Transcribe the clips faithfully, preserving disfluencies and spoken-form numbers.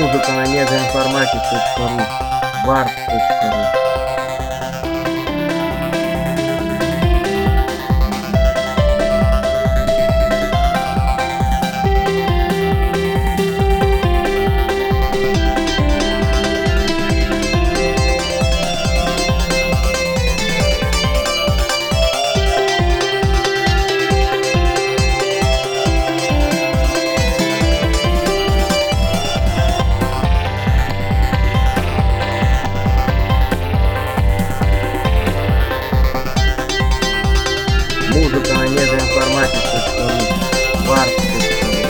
Музыка на медиаинформатик точка ру, варп точка ру. Музыка на медиаинформатик точка ру, варп точка ру.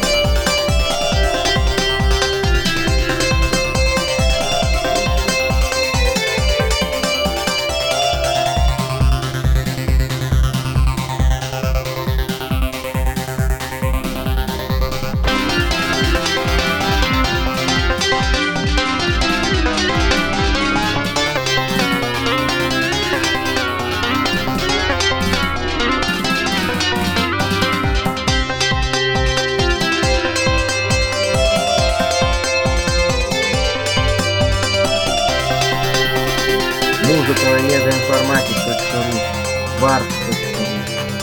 Музыка на медиаинформатик точка ру, варп точка ру.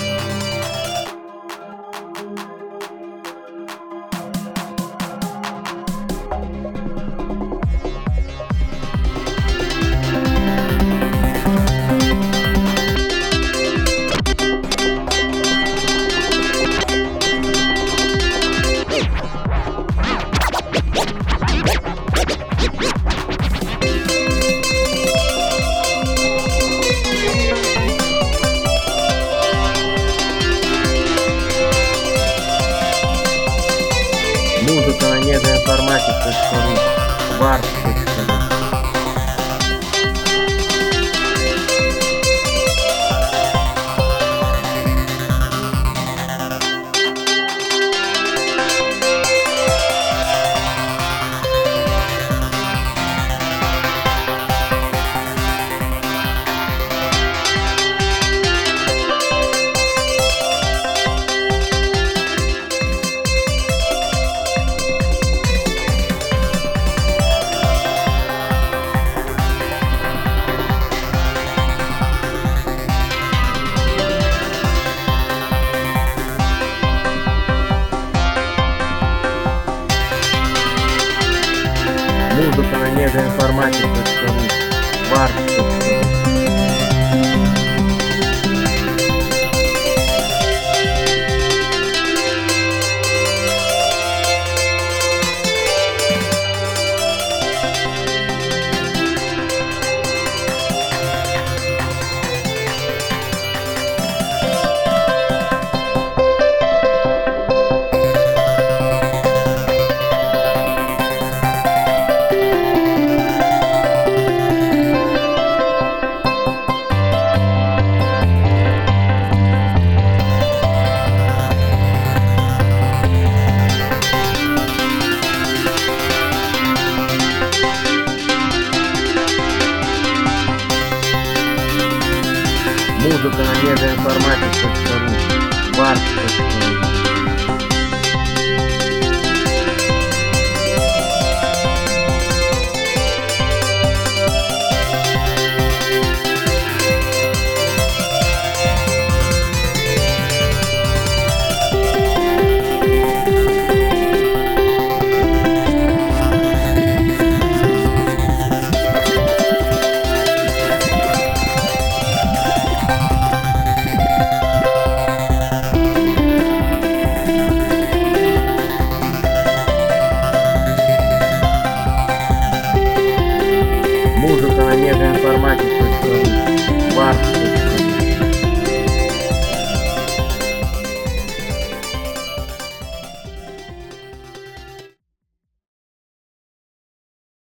Музыка на медиаинформатик точка ру, варп точка ру. Музыка на медиаинформатик точка ру, варп точка ру. Музыка на медиаинформатик точка ру, варп точка ру.